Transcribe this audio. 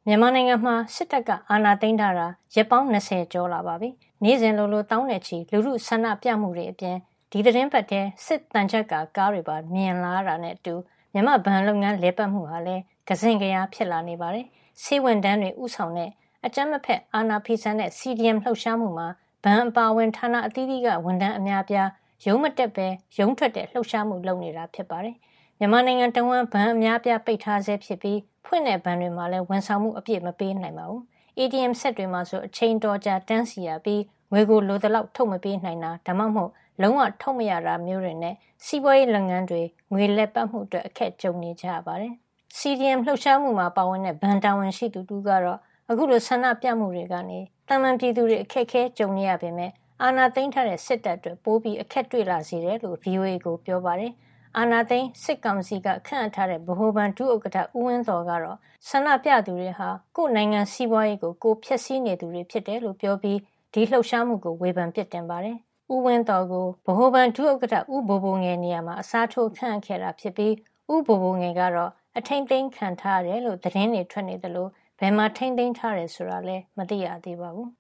မြန်မာနိုင်ငံမှာစစ်တပ်ကအာဏာသိမ်းထားတာရက်ပေါင်း20ကျော်လာပါပြီ။နေ့စဉ်လိုတောင်းနဲ့ချီလူထုဆန္ဒပြမှုတွေအပြင်ဒီသတင်းပတ်ထဲစစ်တမ်းချက်ကားတွေပါမြင်လာရတာနဲ့အတူမြန်မာဗန်လုပ်ငန်းလဲပတ်မှုဟာလည်းကစင်ကရာဖြစ်လာနေပါတယ်။ဆေးဝန်တန်းတွေဥဆောင်တဲ့အကြမ်းမဖက်အာဏာဖီဆန်တဲ့ CDM လှုပ်ရှားမှုမှာဗန်အပါဝင်ဌာနအသီးသီးကဝန်ထမ်းအများပြားရုံးမတက်ပဲရုံးထွက်တဲ့လှုပ်ရှားမှုလုပ်နေတာဖြစ်ပါတယ်။မြန်မာနိုင်ငံတဝန်းဗန်အများပြားပိတ်ထားဆဲဖြစ်ပြီးဖွင့်တဲ့ဗန်တွေမှာလည်းဝန်ဆောင်မှုအပြည့်မပေးနိုင်ပါဘူး။ ATM ဆက်တွေမှာဆိုအချိန်တော်ကြာတန်းစီရပြီးငွေကိုလိုသလောက်ထုတ်မပေးနိုင်တာဒါမှမဟုတ်လုံးဝထုတ်မရတာမျိုးတွေနဲ့စီးပွားရေးလုပ်ငန်းတွေငွေလက်ပတ်မှုအတွက်အခက်ကြုံနေကြရပါတယ်။ CDM လှုပ်ရှားမှုမှာပါဝင်တဲ့ဗန်တာဝန်ရှိသူတူကတော့အခုလိုဆန္ဒပြမှုတွေကနေတာမန်ပြည်သူတွေအခက်အခဲကြုံနေရပေမဲ့အာဏာသိမ်းထားတဲ့စစ်တပ်အတွက်ပိုပြီးအခက်တွေ့လာစေတယ်လို့ VOA ကိုပြောပါတယ်။အာဏာသိမ်းစစ်ကောင်စီကခန့်အပ်ထားတဲ့ဗဟိုဘဏ်ဒုဥက္ကဋ္ဌဦးဝင်းသော်ကတော့ဆန္ဒပြသူတွေဟာကိုယ်နိုင်ငံစီးပွားရေးကိုဖျက်ဆီးနေသူတွေဖြစ်တယ်လို့ပြောပြီးဒီလှုပ်ရှားမှုကိုဝေဖန်ပစ်တင်ပါတယ်။ဦးဝင်းသော်ကိုဗဟိုဘဏ်ဒုဥက္ကဋ္ဌဦးဘိုဘိုငယ်နေရာမှာအစားထိုးခန့်အပ်ခဲ့တာဖြစ်ပြီးဦးဘိုဘိုငယ်ကတော့အထိမ့်သိမ်းခံထားရတယ်လို့သတင်းတွေထွက်နေသလိုဘယ်မှာထိမ့်သိမ်းထားတယ်ဆိုတာလည်းမသိရသေးပါဘူး